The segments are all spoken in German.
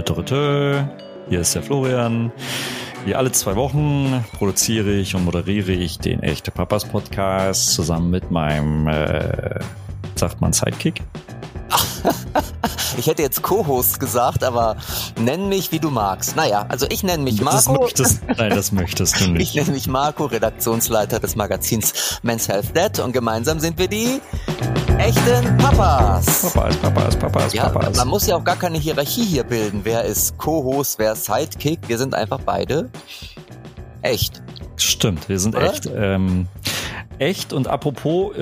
Hier ist der Florian. Wie alle 2 Wochen produziere ich und moderiere ich den Echte Papas Podcast zusammen mit meinem, sagt man Sidekick? Ich hätte jetzt Co-Host gesagt, aber nenn mich, wie du magst. Naja, also ich nenne mich Marco. Das möchtest du nicht. Ich nenne mich Marco, Redaktionsleiter des Magazins Men's Health Net, und gemeinsam sind wir die echten Papas. Papas. Man muss ja auch gar keine Hierarchie hier bilden. Wer ist Co-Host, wer ist Sidekick? Wir sind einfach beide echt. Stimmt, wir sind echt. Echt, und apropos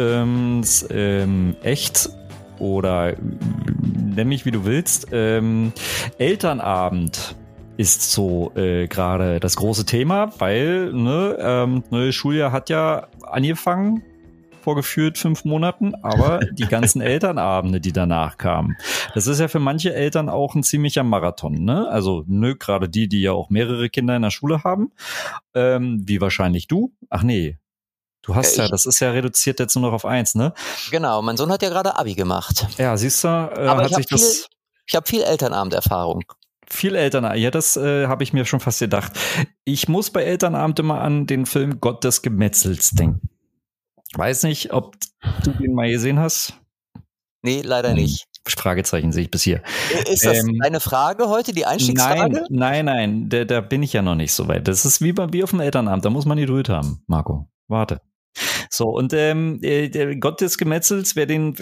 echt oder nenn mich wie du willst, Elternabend ist so gerade das große Thema, weil neue Schuljahr hat ja angefangen vor gefühlt 5 Monaten, aber die ganzen Elternabende, die danach kamen, das ist ja für manche Eltern auch ein ziemlicher Marathon, ne? Also gerade die ja auch mehrere Kinder in der Schule haben, wie wahrscheinlich du. Ach nee, du hast das ist ja reduziert jetzt nur noch auf 1, ne? Genau, mein Sohn hat ja gerade Abi gemacht. Ja, siehst du, aber ich habe viel Elternabenderfahrung. Viel Elternabend, ja, das habe ich mir schon fast gedacht. Ich muss bei Elternabend immer an den Film Gott des Gemetzels denken. Weiß nicht, ob du den mal gesehen hast. Nee, leider nicht. Fragezeichen sehe ich bis hier. Ist das eine Frage heute, die Einstiegsfrage? Nein, da bin ich ja noch nicht so weit. Das ist wie auf dem Elternabend, da muss man Geduld haben, Marco. Warte. So, und der Gott des Gemetzels, wer den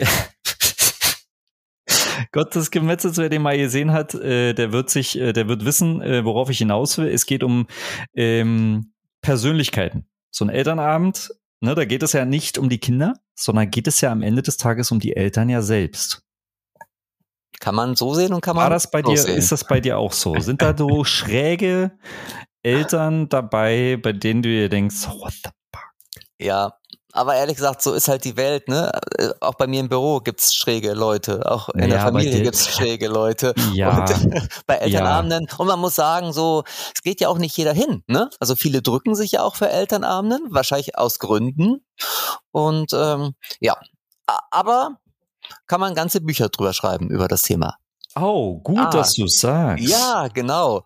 mal gesehen hat, der wird wissen, worauf ich hinaus will. Es geht um Persönlichkeiten. So ein Elternabend, ne, da geht es ja nicht um die Kinder, sondern geht es ja am Ende des Tages um die Eltern ja selbst. Kann man so sehen und kann man so sehen. Ist das bei dir auch so? Sind da so schräge Eltern dabei, bei denen du dir denkst, what the fuck? Ja, aber ehrlich gesagt, so ist halt die Welt, ne? Auch bei mir im Büro gibt's schräge Leute, auch in der Familie gibt's schräge Leute. Ja. Und bei Elternabenden. Ja. Und man muss sagen, so, es geht ja auch nicht jeder hin, ne? Also viele drücken sich ja auch für Elternabenden, wahrscheinlich aus Gründen. Und aber kann man ganze Bücher drüber schreiben über das Thema. Oh, gut, dass du sagst. Ja, genau.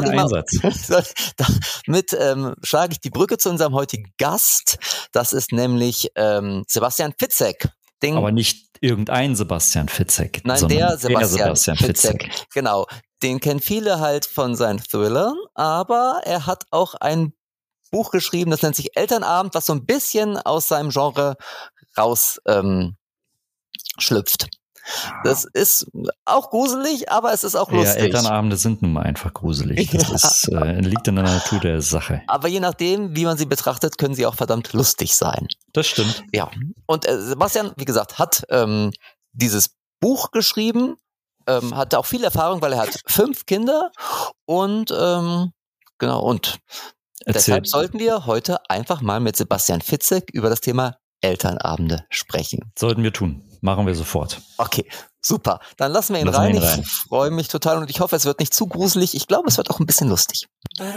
Damit schlage ich die Brücke zu unserem heutigen Gast. Das ist nämlich Sebastian Fitzek. Aber nicht irgendein Sebastian Fitzek. Nein, der Sebastian Fitzek. Genau. Den kennen viele halt von seinen Thrillern, aber er hat auch ein Buch geschrieben, das nennt sich Elternabend, was so ein bisschen aus seinem Genre raus schlüpft. Das ist auch gruselig, aber es ist auch lustig. Ja, Elternabende sind nun mal einfach gruselig. Das liegt in der Natur der Sache. Aber je nachdem, wie man sie betrachtet, können sie auch verdammt lustig sein. Das stimmt. Ja. Und Sebastian, wie gesagt, hat dieses Buch geschrieben, hat auch viel Erfahrung, weil er hat 5 Kinder und deshalb sollten wir heute einfach mal mit Sebastian Fitzek über das Thema Elternabende sprechen. Sollten wir tun. Machen wir sofort. Okay, super. Dann lassen wir ihn rein. Ich freue mich total und ich hoffe, es wird nicht zu gruselig. Ich glaube, es wird auch ein bisschen lustig.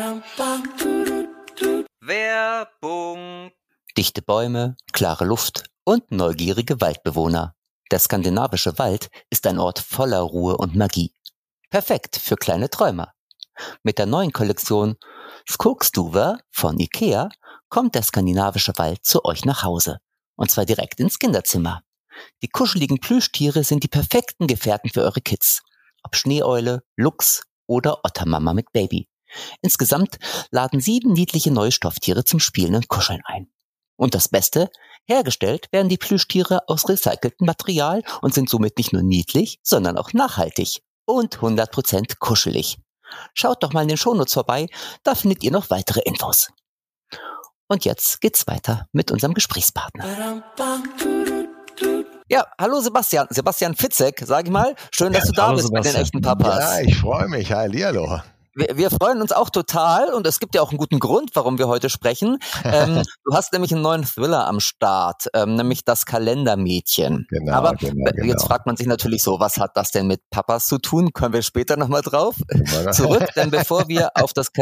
Werbung. Dichte Bäume, klare Luft und neugierige Waldbewohner. Der skandinavische Wald ist ein Ort voller Ruhe und Magie. Perfekt für kleine Träumer. Mit der neuen Kollektion Skogstuva von Ikea kommt der skandinavische Wald zu euch nach Hause. Und zwar direkt ins Kinderzimmer. Die kuscheligen Plüschtiere sind die perfekten Gefährten für eure Kids. Ob Schneeeule, Luchs oder Ottermama mit Baby. Insgesamt laden 7 niedliche neue Stofftiere zum Spielen und Kuscheln ein. Und das Beste, hergestellt werden die Plüschtiere aus recyceltem Material und sind somit nicht nur niedlich, sondern auch nachhaltig und 100% kuschelig. Schaut doch mal in den Shownotes vorbei, da findet ihr noch weitere Infos. Und jetzt geht's weiter mit unserem Gesprächspartner. Ja, hallo Sebastian. Sebastian Fitzek, sag ich mal. Schön, dass du da bist bei den echten Papas. Ja, ich freue mich. Hallihallo. Wir freuen uns auch total und es gibt ja auch einen guten Grund, warum wir heute sprechen. Du hast nämlich einen neuen Thriller am Start, nämlich Das Kalendermädchen. Genau, aber genau. Jetzt fragt man sich natürlich so, was hat das denn mit Papas zu tun? Können wir später nochmal drauf zurück, denn bevor wir auf das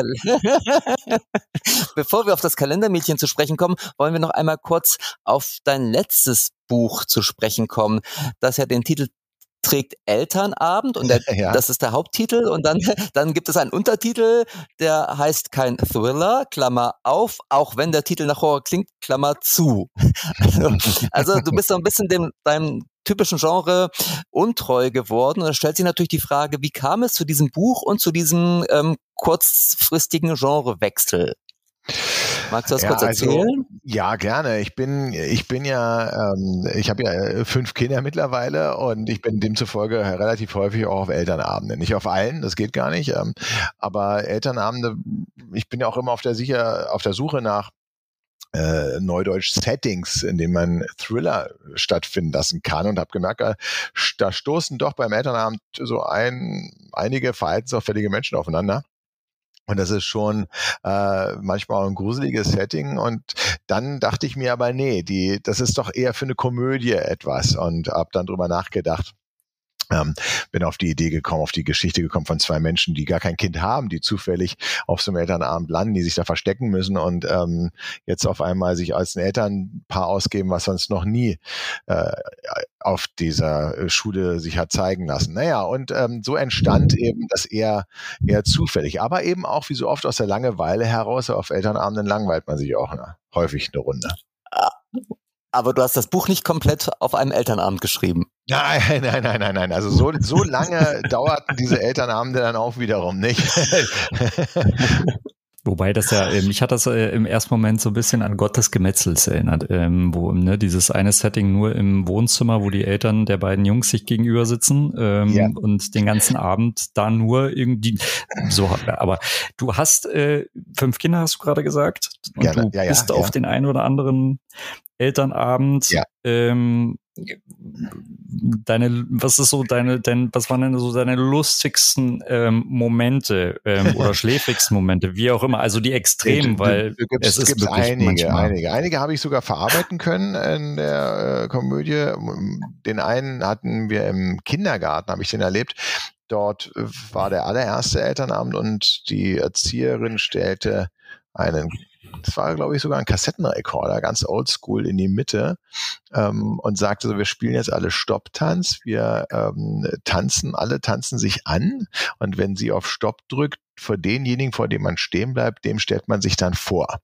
Kalendermädchen zu sprechen kommen, wollen wir noch einmal kurz auf dein letztes Buch zu sprechen kommen, das ja den Titel trägt Elternabend und Ja. das ist der Haupttitel und dann gibt es einen Untertitel, der heißt kein Thriller, Klammer auf, auch wenn der Titel nach Horror klingt, Klammer zu. Also du bist so ein bisschen deinem typischen Genre untreu geworden und da stellt sich natürlich die Frage, wie kam es zu diesem Buch und zu diesem kurzfristigen Genrewechsel? Magst du das kurz erzählen? Also, ja, gerne. Ich habe ja 5 Kinder mittlerweile und ich bin demzufolge relativ häufig auch auf Elternabenden. Nicht auf allen, das geht gar nicht. Aber Elternabende, ich bin ja auch immer auf der Suche nach Neudeutsch Settings, in denen man Thriller stattfinden lassen kann und habe gemerkt, da stoßen doch beim Elternabend so einige verhaltensauffällige Menschen aufeinander. Und das ist schon manchmal auch ein gruseliges Setting. Und dann dachte ich mir aber, nee, das ist doch eher für eine Komödie etwas. Und habe dann drüber nachgedacht. Bin auf die Geschichte gekommen von 2 Menschen, die gar kein Kind haben, die zufällig auf so einem Elternabend landen, die sich da verstecken müssen und jetzt auf einmal sich als ein Elternpaar ausgeben, was sonst noch nie auf dieser Schule sich hat zeigen lassen. Naja, und so entstand eben das eher zufällig, aber eben auch wie so oft aus der Langeweile heraus, auf Elternabenden langweilt man sich auch häufig eine Runde. Aber du hast das Buch nicht komplett auf einem Elternabend geschrieben. Nein. Also so lange dauerten diese Elternabende dann auch wiederum nicht. Wobei das ja, mich hat das im ersten Moment so ein bisschen an Gott des Gemetzels erinnert, wo dieses eine Setting nur im Wohnzimmer, wo die Eltern der beiden Jungs sich gegenüber sitzen und den ganzen Abend da nur irgendwie so. Aber du hast 5 Kinder, hast du gerade gesagt, und du bist auf den einen oder anderen Elternabend. Ja. Was waren denn so deine lustigsten Momente oder schläfrigsten Momente, wie auch immer, also die Extremen, weil es ist wirklich einige habe ich sogar verarbeiten können in der Komödie. Den einen hatten wir im Kindergarten, habe ich den erlebt. Dort war der allererste Elternabend und die Erzieherin stellte das war, glaube ich, sogar ein Kassettenrekorder, ganz oldschool in die Mitte und sagte so, wir spielen jetzt alle Stopptanz, wir alle tanzen sich an und wenn sie auf Stopp drückt, vor denjenigen, vor dem man stehen bleibt, dem stellt man sich dann vor.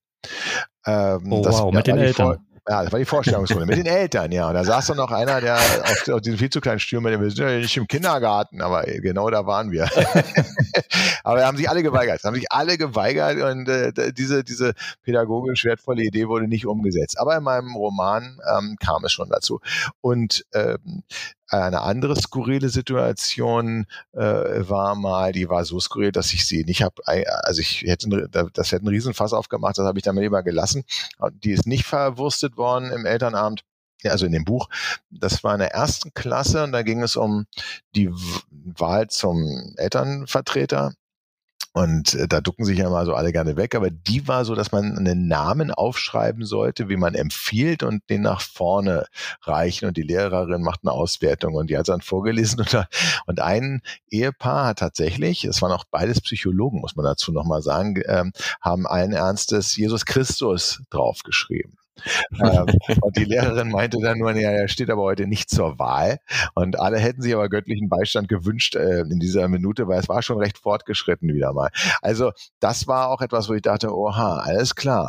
Mit den Eltern. Ja, das war die Vorstellungsrunde mit den Eltern, ja. Und da saß dann noch einer, der auf diesem viel zu kleinen Stuhl, wir sind ja nicht im Kindergarten, aber genau da waren wir. Aber da haben sich alle geweigert. Und diese pädagogisch wertvolle Idee wurde nicht umgesetzt. Aber in meinem Roman kam es schon dazu. Und eine andere skurrile Situation die war so skurril, dass ich sie nicht habe, also das hätte einen Riesenfass aufgemacht, das habe ich dann lieber gelassen. Die ist nicht verwurstet worden im Elternabend, also in dem Buch. Das war in der 1. Klasse und da ging es um die Wahl zum Elternvertreter. Und da ducken sich ja mal so alle gerne weg, aber die war so, dass man einen Namen aufschreiben sollte, wie man empfiehlt und den nach vorne reichen und die Lehrerin macht eine Auswertung und die hat es dann vorgelesen und ein Ehepaar hat tatsächlich, es waren auch beides Psychologen, muss man dazu nochmal sagen, haben allen Ernstes Jesus Christus draufgeschrieben. Und die Lehrerin meinte dann nur, ja, er steht aber heute nicht zur Wahl. Und alle hätten sich aber göttlichen Beistand gewünscht in dieser Minute, weil es war schon recht fortgeschritten wieder mal. Also das war auch etwas, wo ich dachte, oha, alles klar.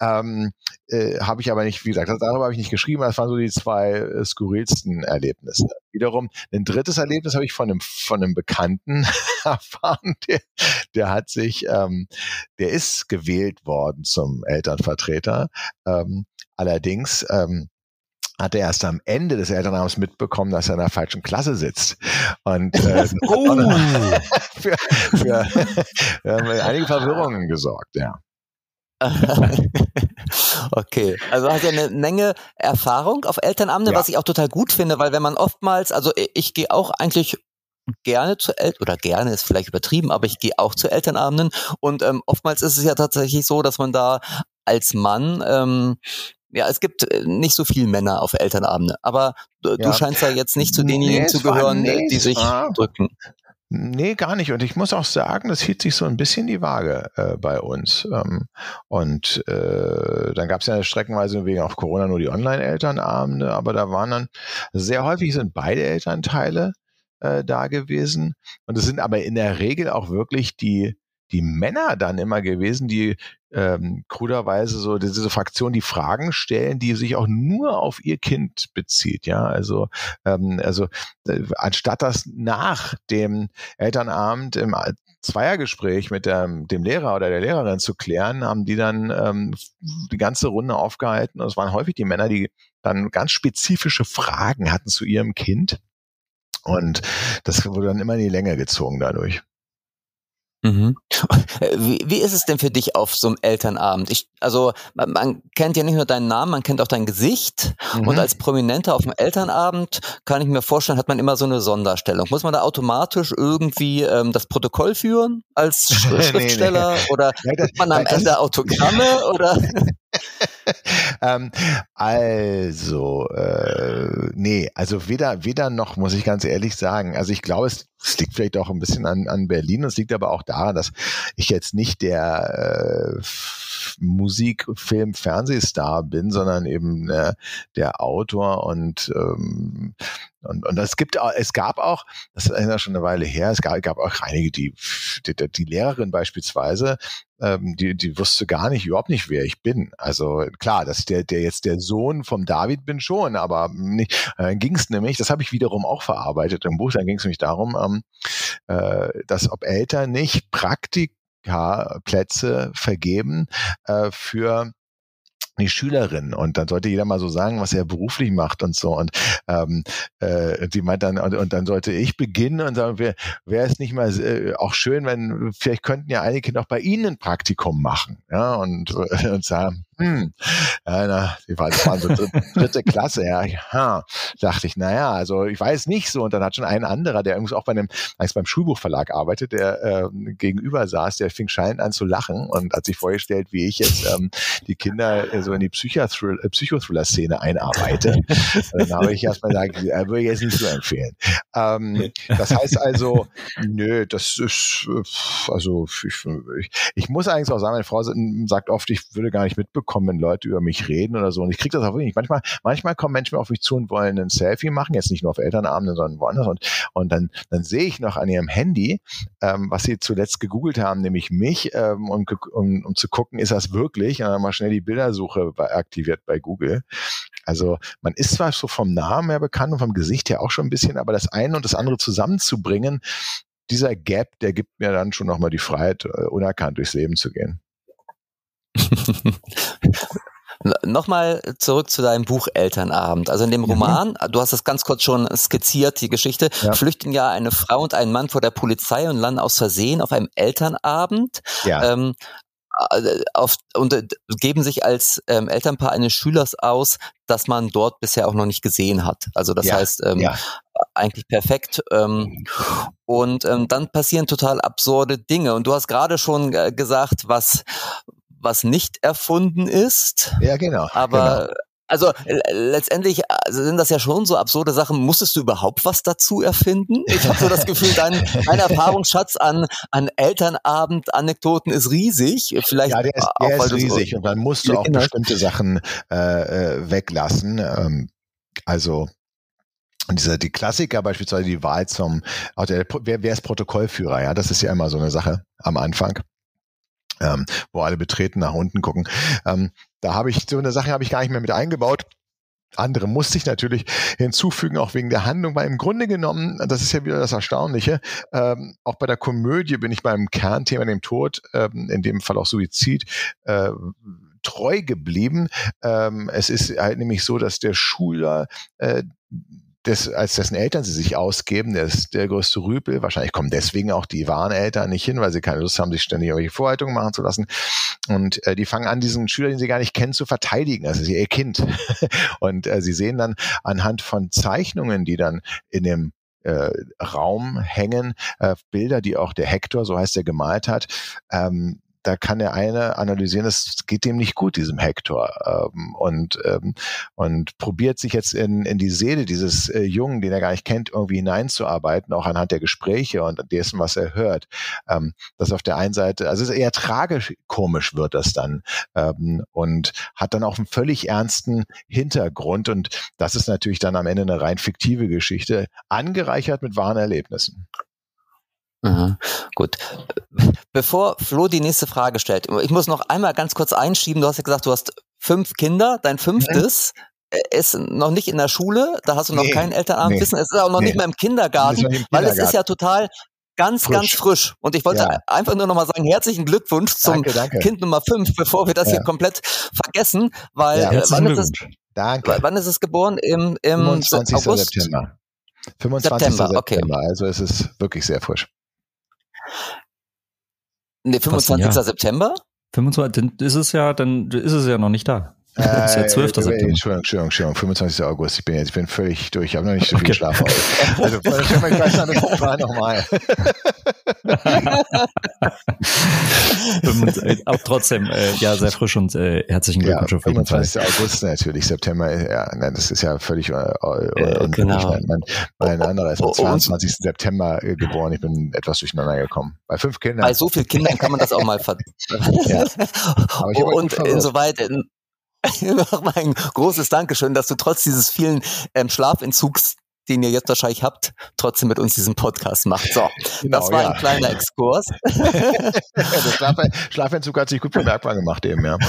Habe ich aber nicht, wie gesagt, darüber habe ich nicht geschrieben, das waren so die 2 skurrilsten Erlebnisse. Wiederum ein drittes Erlebnis habe ich von einem Bekannten erfahren, der ist gewählt worden zum Elternvertreter. Allerdings hat er erst am Ende des Elternabends mitbekommen, dass er in der falschen Klasse sitzt. Und für einige Verwirrungen gesorgt, ja. Okay, also hast du eine Menge Erfahrung auf Elternabende, was ich auch total gut finde, weil wenn man oftmals, also ich gehe auch eigentlich gerne gerne ist vielleicht übertrieben, aber ich gehe auch zu Elternabenden und oftmals ist es ja tatsächlich so, dass man da als Mann es gibt nicht so viele Männer auf Elternabende, aber du scheinst ja jetzt nicht zu denjenigen zu gehören, die sich drücken. Nee, gar nicht. Und ich muss auch sagen, das hielt sich so ein bisschen die Waage bei uns. Und dann gab es ja streckenweise wegen auch Corona nur die Online-Elternabende, aber da waren dann sehr häufig sind beide Elternteile da gewesen. Und es sind aber in der Regel auch wirklich die Männer dann immer gewesen, die kruderweise so diese Fraktion, die Fragen stellen, die sich auch nur auf ihr Kind bezieht, ja, also anstatt das nach dem Elternabend im Zweiergespräch mit dem Lehrer oder der Lehrerin zu klären, haben die dann die ganze Runde aufgehalten und es waren häufig die Männer, die dann ganz spezifische Fragen hatten zu ihrem Kind und das wurde dann immer in die Länge gezogen dadurch. Mhm. Wie ist es denn für dich auf so einem Elternabend? Also man kennt ja nicht nur deinen Namen, man kennt auch dein Gesicht. Und als Prominenter auf dem Elternabend kann ich mir vorstellen, hat man immer so eine Sonderstellung. Muss man da automatisch irgendwie das Protokoll führen als Schriftsteller? Nee. Oder kriegt man am Ende Autogramme? Oder? Also weder noch, muss ich ganz ehrlich sagen. Also ich glaube, es liegt vielleicht auch ein bisschen an Berlin. Es liegt aber auch daran, dass ich jetzt nicht der Musik-, Film-, Fernsehstar bin, sondern eben der Autor und es gab auch, das ist ja schon eine Weile her, es gab auch einige, die Lehrerin beispielsweise, die wusste überhaupt nicht, wer ich bin. Also klar, dass der jetzt der Sohn vom David bin schon, aber nicht. Dann ging es nämlich, das habe ich wiederum auch verarbeitet im Buch, dann ging es nämlich darum, dass ob Eltern nicht Praktikaplätze vergeben für die Schülerin und dann sollte jeder mal so sagen, was er beruflich macht und so und die meint dann und dann sollte ich beginnen und sagen, wäre es nicht mal auch schön, wenn vielleicht könnten ja einige noch bei Ihnen ein Praktikum machen, ja und sagen, die waren so dritte Klasse, ja, dachte ich, naja, also ich weiß nicht so und dann hat schon ein anderer, der übrigens auch beim Schulbuchverlag arbeitet, der gegenüber saß, der fing schallend an zu lachen und hat sich vorgestellt, wie ich jetzt die Kinder so in die Psychothriller-Szene einarbeite. Dann habe ich erstmal gesagt, würde ich jetzt nicht so empfehlen. Das heißt also, nö, das ist, also ich muss eigentlich auch sagen, meine Frau sagt oft, ich würde gar nicht mitbekommen, wenn Leute über mich reden oder so. Und ich kriege das auch wirklich nicht. Manchmal kommen Menschen auf mich zu und wollen ein Selfie machen, jetzt nicht nur auf Elternabenden, sondern woanders. Und dann sehe ich noch an ihrem Handy, was sie zuletzt gegoogelt haben, nämlich mich, um zu gucken, ist das wirklich? Und dann mal schnell die Bildersuche aktiviert bei Google. Also man ist zwar so vom Namen her bekannt und vom Gesicht her auch schon ein bisschen, aber das eine und das andere zusammenzubringen, dieser Gap, der gibt mir dann schon nochmal die Freiheit, unerkannt durchs Leben zu gehen. Nochmal zurück zu deinem Buch Elternabend. Also in dem Roman, du hast das ganz kurz schon skizziert, die Geschichte, flüchten ja eine Frau und ein Mann vor der Polizei und landen aus Versehen auf einem Elternabend. Ja. Und geben sich als Elternpaar eines Schülers aus, das man dort bisher auch noch nicht gesehen hat. Also das heißt, eigentlich perfekt. Und dann passieren total absurde Dinge. Und du hast gerade schon gesagt, was nicht erfunden ist. Ja, genau. Aber genau. Also letztendlich sind das ja schon so absurde Sachen. Musstest du überhaupt was dazu erfinden? Ich habe so das Gefühl, dein Erfahrungsschatz an Elternabend-Anekdoten ist riesig. Vielleicht ja, der ist riesig und dann musst du auch bestimmte Sachen weglassen. Also die Klassiker beispielsweise die Wahl wer ist Protokollführer? Ja, das ist ja immer so eine Sache am Anfang. Wo alle betreten nach unten gucken. Da habe ich so eine Sache gar nicht mehr mit eingebaut. Andere musste ich natürlich hinzufügen, auch wegen der Handlung, weil im Grunde genommen, das ist ja wieder das Erstaunliche, auch bei der Komödie bin ich beim Kernthema, dem Tod, in dem Fall auch Suizid, treu geblieben. Es ist halt nämlich so, dass der Schüler als dessen Eltern sie sich ausgeben, der ist der größte Rüpel. Wahrscheinlich kommen deswegen auch die wahren Eltern nicht hin, weil sie keine Lust haben, sich ständig irgendwelche Vorhaltungen machen zu lassen. Und die fangen an, diesen Schüler, den sie gar nicht kennen, zu verteidigen. Das ist ihr Kind. Und sie sehen dann anhand von Zeichnungen, die dann in dem Raum hängen, Bilder, die auch der Hector, so heißt er, gemalt hat, da kann der eine analysieren, es geht dem nicht gut, diesem Hector, und probiert sich jetzt in die Seele dieses Jungen, den er gar nicht kennt, irgendwie hineinzuarbeiten, auch anhand der Gespräche und dessen, was er hört. Das auf der einen Seite, also es ist eher tragisch-komisch wird das dann, und hat dann auch einen völlig ernsten Hintergrund, und das ist natürlich dann am Ende eine rein fiktive Geschichte, angereichert mit wahren Erlebnissen. Mhm. Gut. Bevor Flo die nächste Frage stellt, ich muss noch einmal ganz kurz einschieben. Du hast ja gesagt, du hast 5 Kinder. Dein 5. ist noch nicht in der Schule. Da hast du noch kein Elternabendwissen. Es ist auch noch nicht mehr im Kindergarten, weil es ist ja total ganz frisch. Und ich wollte einfach nur noch mal sagen, herzlichen Glückwunsch zum Kind Nummer 5, bevor wir das hier komplett vergessen. Weil wann ist es geboren? Im 25. August? September. 25. September, okay. Also es ist wirklich sehr frisch. Nee, 25. September? 25, dann ist es ja noch nicht da. Das ist ja 12. September. Entschuldigung, 25. August. Ich bin völlig durch. Ich habe noch nicht so viel Schlaf. Also, stell mal gleich an, das war nochmal. Auch trotzdem, sehr frisch und herzlichen Glückwunsch auf jeden Fall. 25. August natürlich, September, das ist ja völlig genau. Mein anderer ist am 22. September geboren. Ich bin etwas durcheinander gekommen. Bei 5 Kindern. Bei so vielen Kindern kann man das auch mal Und insoweit nochmal ein großes Dankeschön, dass du trotz dieses vielen Schlafentzugs, den ihr jetzt wahrscheinlich habt, trotzdem mit uns diesen Podcast macht. So, genau, das war ein kleiner Exkurs. Der Schlafentzug hat sich gut bemerkbar gemacht eben, ja.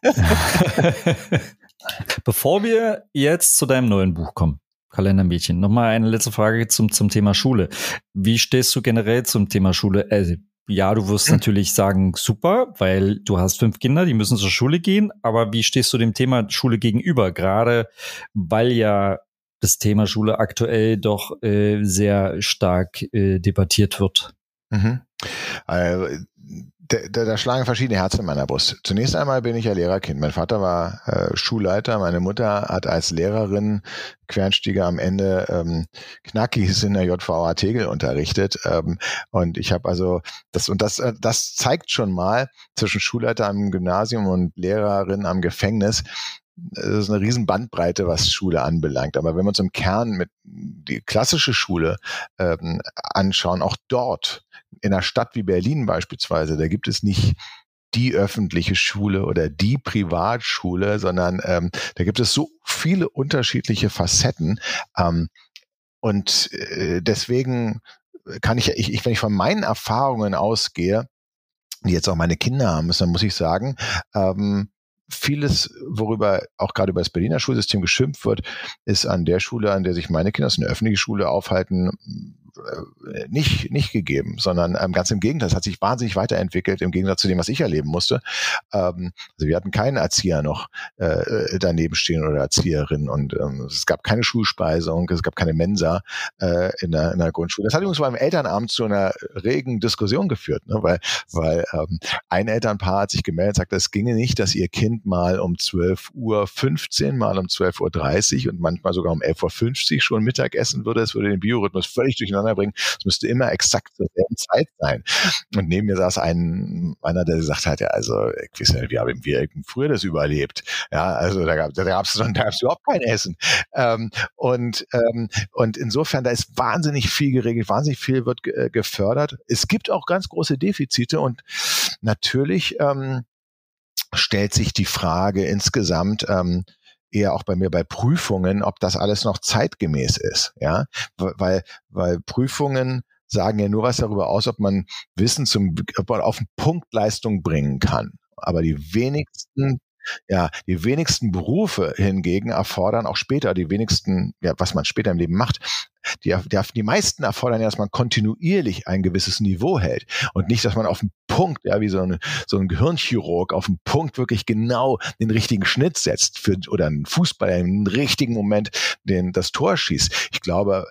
Bevor wir jetzt zu deinem neuen Buch kommen, Kalendermädchen, nochmal eine letzte Frage zum Thema Schule. Wie stehst du generell zum Thema Schule? Ja, du wirst natürlich sagen, super, weil du hast 5 Kinder, die müssen zur Schule gehen. Aber wie stehst du dem Thema Schule gegenüber? Gerade weil ja das Thema Schule aktuell doch sehr stark debattiert wird. Mhm. Da schlagen verschiedene Herzen in meiner Brust. Zunächst einmal bin ich ja Lehrerkind. Mein Vater war Schulleiter, meine Mutter hat als Lehrerin Quereinsteiger am Ende Knackis in der JVA Tegel unterrichtet. Und ich habe also das zeigt schon mal zwischen Schulleiter am Gymnasium und Lehrerin am Gefängnis. Das ist eine riesen Bandbreite, was Schule anbelangt. Aber wenn wir uns im Kern mit die klassische Schule anschauen, auch dort in einer Stadt wie Berlin beispielsweise, da gibt es nicht die öffentliche Schule oder die Privatschule, sondern da gibt es so viele unterschiedliche Facetten. Und deswegen kann ich, wenn ich von meinen Erfahrungen ausgehe, die jetzt auch meine Kinder haben müssen, dann muss ich sagen, vieles, worüber auch gerade über das Berliner Schulsystem geschimpft wird, ist an der Schule, an der sich meine Kinder, das ist eine öffentliche Schule, aufhalten, nicht gegeben, sondern ganz im Gegenteil, es hat sich wahnsinnig weiterentwickelt, im Gegensatz zu dem, was ich erleben musste. Also wir hatten keinen Erzieher noch daneben stehen oder Erzieherin, und es gab keine Schulspeisung, es gab keine Mensa in der Grundschule. Das hat übrigens beim Elternabend zu einer regen Diskussion geführt, ne? weil ein Elternpaar hat sich gemeldet, sagte, es ginge nicht, dass ihr Kind mal um 12:15 Uhr, mal um 12:30 Uhr und manchmal sogar um 11:50 Uhr schon Mittag essen würde. Es würde den Biorhythmus völlig durcheinander bringen. Es müsste immer exakt zur selben Zeit sein. Und neben mir saß einer, der gesagt hat, ja, also, ich weiß nicht, wie haben wir früher das überlebt? Ja, also da gab's überhaupt kein Essen. Und insofern, da ist wahnsinnig viel geregelt, wahnsinnig viel wird gefördert. Es gibt auch ganz große Defizite, und natürlich stellt sich die Frage insgesamt, eher auch bei mir bei Prüfungen, ob das alles noch zeitgemäß ist, ja, weil Prüfungen sagen ja nur was darüber aus, ob man Wissen ob man auf den Punkt Leistung bringen kann. Aber die wenigsten Berufe hingegen erfordern auch später, was man später im Leben macht, die meisten erfordern ja, dass man kontinuierlich ein gewisses Niveau hält und nicht, dass man auf den Punkt, ja, wie so ein Gehirnchirurg, auf den Punkt wirklich genau den richtigen Schnitt setzt oder ein Fußballer im richtigen Moment das Tor schießt. Ich glaube,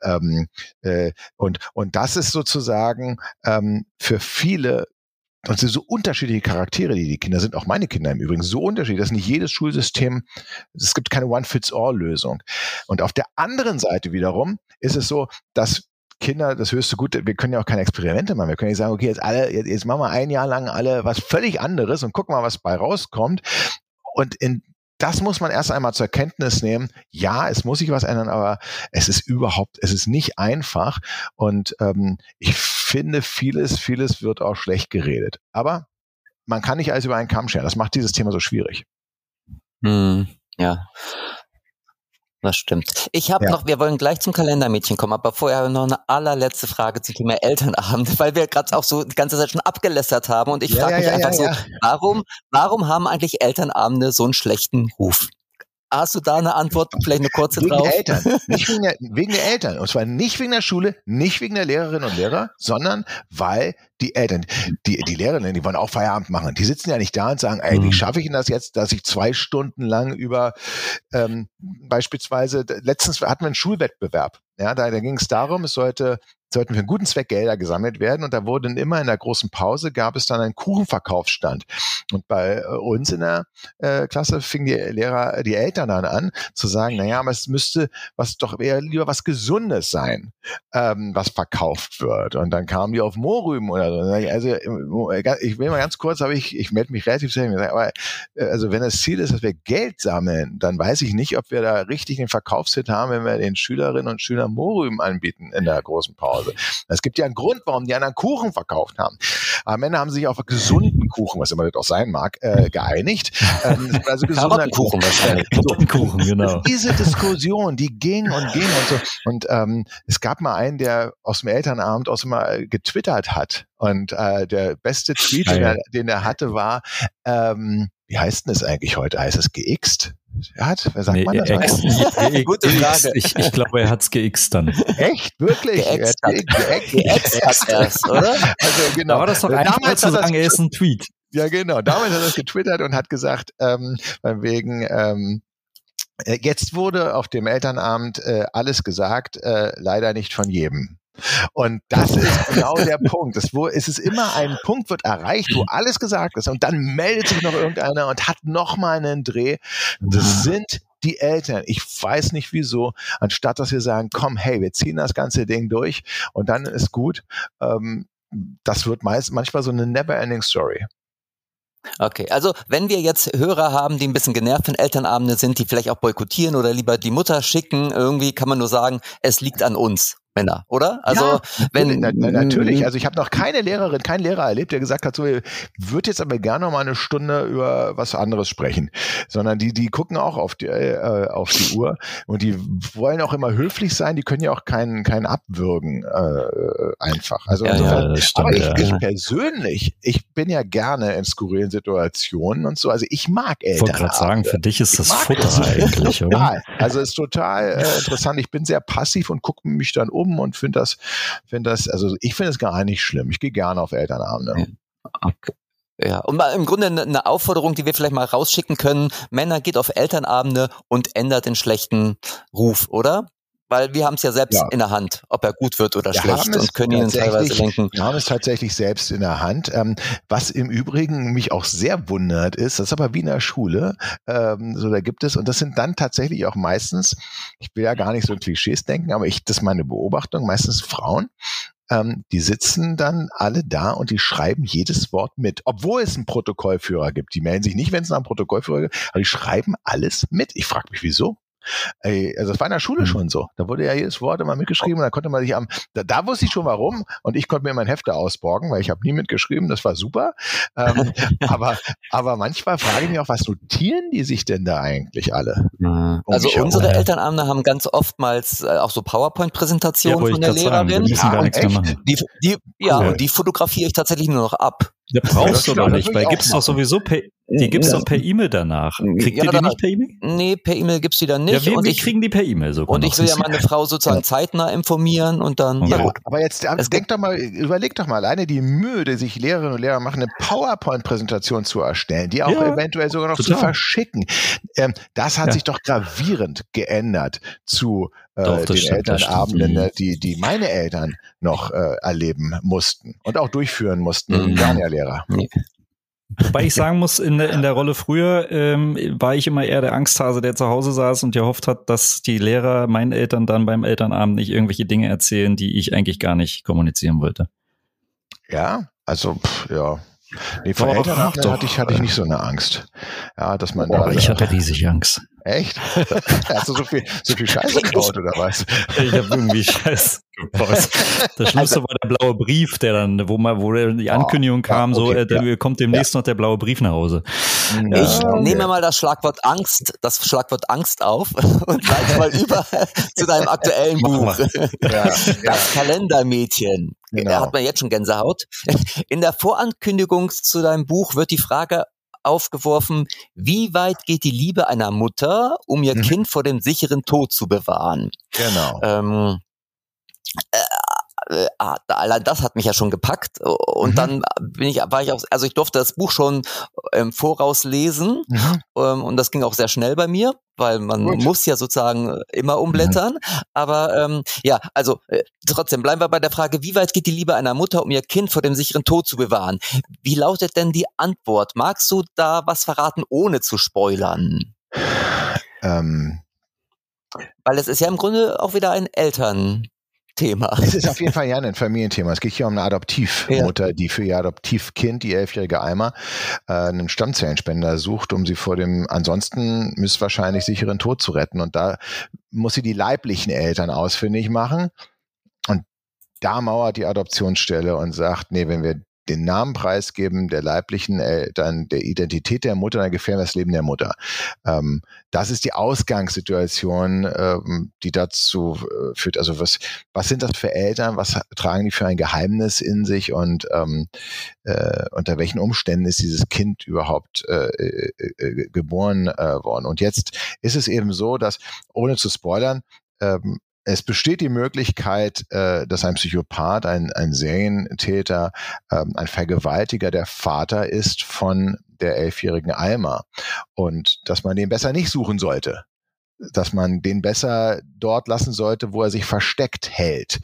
und das ist sozusagen für viele. Und es sind so unterschiedliche Charaktere, die Kinder sind, auch meine Kinder im Übrigen, so unterschiedlich, dass nicht jedes Schulsystem, es gibt keine One-Fits-All-Lösung. Und auf der anderen Seite wiederum ist es so, dass Kinder das höchste Gut, wir können ja auch keine Experimente machen. Wir können nicht sagen, okay, jetzt machen wir ein Jahr lang alle was völlig anderes und gucken mal, was bei rauskommt. Und das muss man erst einmal zur Kenntnis nehmen. Ja, es muss sich was ändern, aber es ist nicht einfach. Und ich finde, vieles wird auch schlecht geredet. Aber man kann nicht alles über einen Kamm scheren. Das macht dieses Thema so schwierig. Ja. Das stimmt. Ich habe noch, wir wollen gleich zum Kalendermädchen kommen, aber vorher habe ich noch eine allerletzte Frage zum Thema Elternabend, weil wir gerade auch so die ganze Zeit schon abgelästert haben und ich frage mich einfach so, warum haben eigentlich Elternabende so einen schlechten Ruf? Hast du da eine Antwort, vielleicht eine kurze wegen drauf? Der Eltern. Nicht wegen der Eltern. Und zwar nicht wegen der Schule, nicht wegen der Lehrerinnen und Lehrer, sondern weil die Eltern, die Lehrerinnen, die wollen auch Feierabend machen. Die sitzen ja nicht da und sagen, ey, wie schaffe ich denn das jetzt, dass ich 2 Stunden lang über beispielsweise, letztens hatten wir einen Schulwettbewerb. Ja, da ging es darum, sollten für einen guten Zweck Gelder gesammelt werden und da wurden immer in der großen Pause gab es dann einen Kuchenverkaufsstand. Und bei uns in der Klasse fingen die Eltern dann an zu sagen, naja, aber es müsste doch eher lieber was Gesundes sein, was verkauft wird. Und dann kamen die auf Mohrrüben oder so. Also ich will mal ganz kurz, aber ich melde mich relativ selten, aber also wenn das Ziel ist, dass wir Geld sammeln, dann weiß ich nicht, ob wir da richtig den Verkaufshit haben, wenn wir den Schülerinnen und Schülern Mohrrüben anbieten in der großen Pause. Es gibt ja einen Grund, warum die anderen Kuchen verkauft haben. Am Ende haben sie sich auf gesunden Kuchen, was immer das auch sein mag, geeinigt. Also gesunder Kuchen wahrscheinlich. Kuchen, genau. Diese Diskussion, die ging und so. Und es gab mal einen, der aus dem Elternabend mal getwittert hat. Und der beste Tweet, den er hatte, war, wie heißt denn das eigentlich heute? Heißt es geixt? Wer sagt man das? Gute Frage. Ich glaube, er hat's geixt dann. Echt? Wirklich? Geixt hat er es, oder? Also genau. Da war das doch einfach zu sagen, er ist ein Tweet. Ja, genau. Damals hat er das getwittert und hat gesagt, wegen jetzt wurde auf dem Elternabend alles gesagt, leider nicht von jedem. Und das ist genau der Punkt. Es ist immer ein Punkt, wird erreicht, wo alles gesagt ist. Und dann meldet sich noch irgendeiner und hat noch mal einen Dreh. Das sind die Eltern. Ich weiß nicht wieso, anstatt dass wir sagen, komm, hey, wir ziehen das ganze Ding durch und dann ist gut. Das wird manchmal so eine never-ending Story. Okay, also wenn wir jetzt Hörer haben, die ein bisschen genervt von Elternabende sind, die vielleicht auch boykottieren oder lieber die Mutter schicken, irgendwie kann man nur sagen, es liegt an uns Männer, oder? Also natürlich. Also ich habe noch keinen Lehrer erlebt, der gesagt hat, so, ich würde jetzt aber gerne noch mal eine Stunde über was anderes sprechen, sondern die gucken auch auf die Uhr und die wollen auch immer höflich sein. Die können ja auch keinen abwürgen einfach. Also ich persönlich, ich bin ja gerne in skurrilen Situationen und so. Also ich mag Eltern. Ich wollte gerade sagen, für dich ist das Futter eigentlich, oder? Also es ist total interessant. Ich bin sehr passiv und gucke mich dann und finde das, also ich finde es gar nicht schlimm. Ich gehe gerne auf Elternabende. Okay. Ja, und mal im Grunde eine Aufforderung, die wir vielleicht mal rausschicken können. Männer, geht auf Elternabende und ändert den schlechten Ruf, oder? Weil wir haben es ja selbst in der Hand, ob er gut wird oder schlecht und können ihn teilweise lenken. Wir haben es tatsächlich selbst in der Hand. Was im Übrigen mich auch sehr wundert ist, das ist aber wie in der Schule, so da gibt es, und das sind dann tatsächlich auch meistens, ich will ja gar nicht so in Klischees denken, aber das ist meine Beobachtung, meistens Frauen, die sitzen dann alle da und die schreiben jedes Wort mit, obwohl es einen Protokollführer gibt. Die melden sich nicht, wenn es einen Protokollführer gibt, aber die schreiben alles mit. Ich frage mich, wieso? Also das war in der Schule schon so. Da wurde ja jedes Wort immer mitgeschrieben und da konnte man sich da wusste ich schon warum und ich konnte mir mein Hefte ausborgen, weil ich habe nie mitgeschrieben, das war super. Aber manchmal frage ich mich auch, was notieren die sich denn da eigentlich alle? Also unsere Elternabende haben ganz oftmals auch so PowerPoint-Präsentationen von der Lehrerin. Und die fotografiere ich tatsächlich nur noch ab. Ja, brauchst du doch nicht, weil gibt's doch sowieso die gibt's doch per E-Mail danach. Kriegt ihr die nicht per E-Mail? Nee, per E-Mail gibt's die dann nicht. Ja, wir kriegen die per E-Mail sogar. Und ich will ja meine Frau sozusagen zeitnah informieren und dann, ja gut. Aber jetzt überleg doch mal, alleine die Mühe, die sich Lehrerinnen und Lehrer machen, eine PowerPoint-Präsentation zu erstellen, die auch eventuell sogar noch zu verschicken. Das hat sich doch gravierend geändert zu den Elternabenden, die meine Eltern noch erleben mussten und auch durchführen mussten. Lehrer. Wobei ich sagen muss, in der Rolle früher war ich immer eher der Angsthase, der zu Hause saß und gehofft hat, dass die Lehrer meinen Eltern dann beim Elternabend nicht irgendwelche Dinge erzählen, die ich eigentlich gar nicht kommunizieren wollte. Ja, also, ja. Nee, vor Elternabend hatte ich nicht so eine Angst. Ja, dass man da. Ich hatte riesig Angst. Echt? Hast du so viel Scheiße gebaut oder was? Ich habe irgendwie Scheiße gebaut. Das Schlimmste war der blaue Brief, der dann, wo die Ankündigung kam, kommt demnächst noch der blaue Brief nach Hause. Ich nehme mal das Schlagwort Angst auf und leite mal über zu deinem aktuellen Buch. Das Kalendermädchen. Genau. Da hat man jetzt schon Gänsehaut. In der Vorankündigung zu deinem Buch wird die Frage aufgeworfen, wie weit geht die Liebe einer Mutter, um ihr Kind vor dem sicheren Tod zu bewahren? Genau. Allein das hat mich ja schon gepackt und dann ich durfte das Buch schon im Voraus lesen und das ging auch sehr schnell bei mir, weil man muss ja sozusagen immer umblättern, aber trotzdem bleiben wir bei der Frage, wie weit geht die Liebe einer Mutter, um ihr Kind vor dem sicheren Tod zu bewahren? Wie lautet denn die Antwort? Magst du da was verraten, ohne zu spoilern? Weil es ist ja im Grunde auch wieder ein Elternthema. Es ist auf jeden Fall ein Familienthema. Es geht hier um eine Adoptivmutter, die für ihr Adoptivkind, die 11-jährige Alma, einen Stammzellenspender sucht, um sie vor dem ansonsten höchstwahrscheinlich sicheren Tod zu retten. Und da muss sie die leiblichen Eltern ausfindig machen. Und da mauert die Adoptionsstelle und sagt, nee, wenn wir den Namen preisgeben der leiblichen Eltern, der Identität der Mutter, dann gefährden wir das Leben der Mutter. Das ist die Ausgangssituation, die dazu führt. Also was sind das für Eltern? Was tragen die für ein Geheimnis in sich? Und unter welchen Umständen ist dieses Kind überhaupt geboren worden? Und jetzt ist es eben so, dass, ohne zu spoilern, es besteht die Möglichkeit, dass ein Psychopath, ein Serientäter, ein Vergewaltiger der Vater ist von der 11-jährigen Alma und dass man den besser nicht suchen sollte, dass man den besser dort lassen sollte, wo er sich versteckt hält.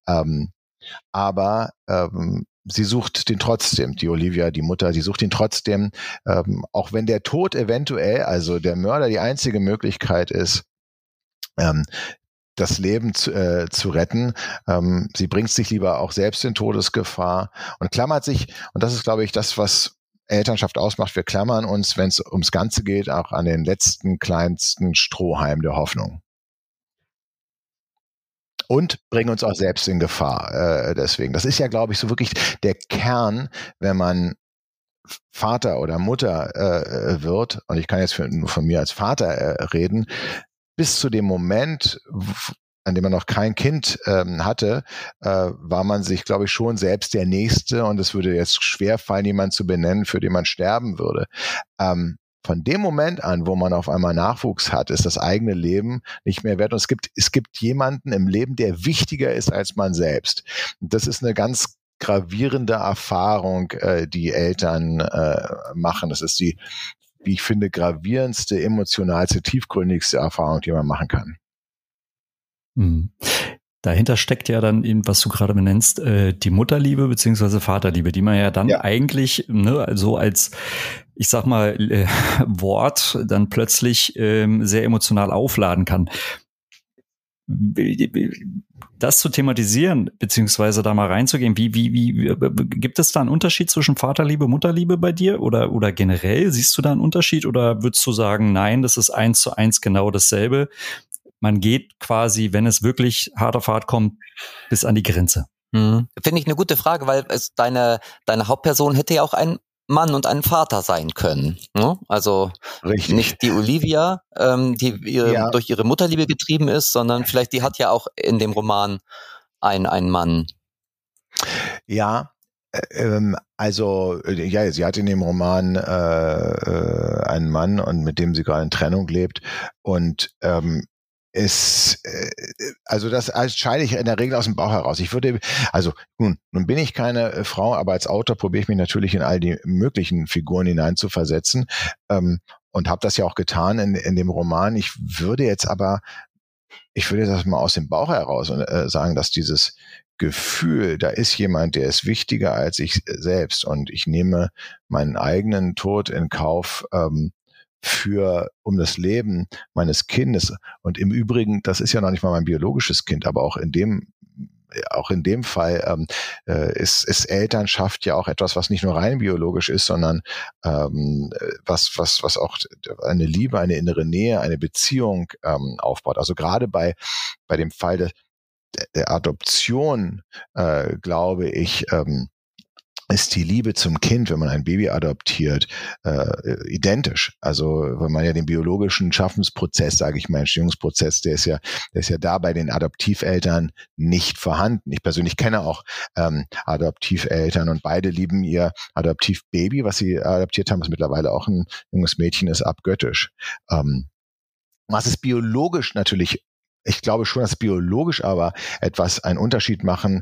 Aber sie sucht den trotzdem, die Olivia, die Mutter, sie sucht ihn trotzdem, auch wenn der Tod eventuell, also der Mörder, die einzige Möglichkeit ist, das Leben zu retten. Sie bringt sich lieber auch selbst in Todesgefahr und klammert sich, und das ist, glaube ich, das, was Elternschaft ausmacht. Wir klammern uns, wenn es ums Ganze geht, auch an den letzten, kleinsten Strohhalm der Hoffnung. Und bringen uns auch selbst in Gefahr. Deswegen. Das ist ja, glaube ich, so wirklich der Kern, wenn man Vater oder Mutter wird, und ich kann jetzt nur von mir als Vater reden, bis zu dem Moment, an dem man noch kein Kind hatte, war man sich, glaube ich, schon selbst der Nächste, und es würde jetzt schwer fallen, jemanden zu benennen, für den man sterben würde. Von dem Moment an, wo man auf einmal Nachwuchs hat, ist das eigene Leben nicht mehr wert. Und es gibt jemanden im Leben, der wichtiger ist als man selbst. Und das ist eine ganz gravierende Erfahrung, die Eltern machen. Das ist die, wie ich finde, gravierendste, emotionalste, tiefgründigste Erfahrung, die man machen kann. Dahinter steckt ja dann eben, was du gerade benennst, die Mutterliebe beziehungsweise Vaterliebe, die man ja dann eigentlich so als, ich sag mal, Wort dann plötzlich sehr emotional aufladen kann. Das zu thematisieren, beziehungsweise da mal reinzugehen, wie gibt es da einen Unterschied zwischen Vaterliebe, Mutterliebe bei dir oder generell? Siehst du da einen Unterschied oder würdest du sagen, nein, das ist 1:1 genau dasselbe? Man geht quasi, wenn es wirklich hart auf hart kommt, bis an die Grenze. Finde ich eine gute Frage, weil deine Hauptperson hätte ja auch ein Mann und ein Vater sein können. Ne? Also Richtig. Nicht die Olivia, die durch ihre Mutterliebe getrieben ist, sondern vielleicht die hat ja auch in dem Roman einen Mann. Ja, sie hat in dem Roman einen Mann, und mit dem sie gerade in Trennung lebt, und das scheide ich in der Regel aus dem Bauch heraus. Nun bin ich keine Frau, aber als Autor probiere ich mich natürlich in all die möglichen Figuren hineinzuversetzen, und habe das ja auch getan in dem Roman. Ich würde das mal aus dem Bauch heraus sagen, dass dieses Gefühl, da ist jemand, der ist wichtiger als ich selbst und ich nehme meinen eigenen Tod in Kauf, um das Leben meines Kindes. Und im Übrigen, das ist ja noch nicht mal mein biologisches Kind, aber auch in dem Fall ist Elternschaft ja auch etwas, was nicht nur rein biologisch ist, sondern was auch eine Liebe, eine innere Nähe, eine Beziehung aufbaut. Also gerade bei dem Fall der Adoption, glaube ich, ist die Liebe zum Kind, wenn man ein Baby adoptiert, identisch. Also wenn man ja den biologischen Schaffensprozess, sage ich mal, Entstehungsprozess, der ist ja da bei den Adoptiveltern nicht vorhanden. Ich persönlich kenne auch Adoptiveltern und beide lieben ihr Adoptivbaby, was sie adoptiert haben, was mittlerweile auch ein junges Mädchen ist, abgöttisch. Was ist biologisch natürlich, ich glaube schon, dass biologisch aber einen Unterschied machen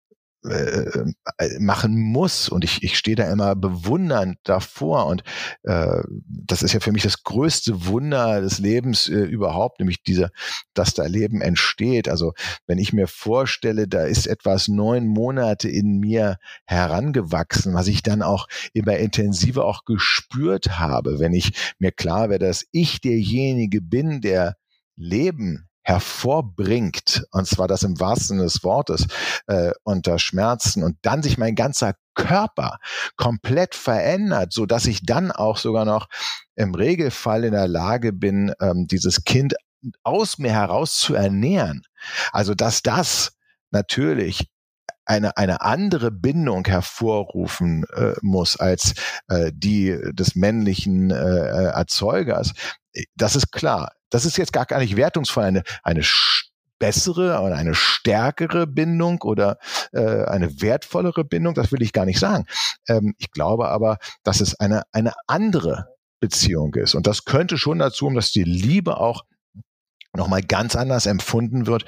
muss und ich stehe da immer bewundernd davor und das ist ja für mich das größte Wunder des Lebens überhaupt, nämlich dass da Leben entsteht. Also wenn ich mir vorstelle, da ist etwas 9 Monate in mir herangewachsen, was ich dann auch immer intensiver auch gespürt habe, wenn ich mir klar werde, dass ich derjenige bin, der Leben hervorbringt, und zwar das im wahrsten Sinne des Wortes, unter Schmerzen und dann sich mein ganzer Körper komplett verändert, so dass ich dann auch sogar noch im Regelfall in der Lage bin, dieses Kind aus mir heraus zu ernähren. Also dass das natürlich eine andere Bindung hervorrufen muss als die des männlichen Erzeugers. Das ist klar. Das ist jetzt gar nicht wertungsvoll, eine bessere oder eine stärkere Bindung oder eine wertvollere Bindung, das will ich gar nicht sagen. Ich glaube aber, dass es eine andere Beziehung ist. Und das könnte schon dazu, dass die Liebe auch nochmal ganz anders empfunden wird.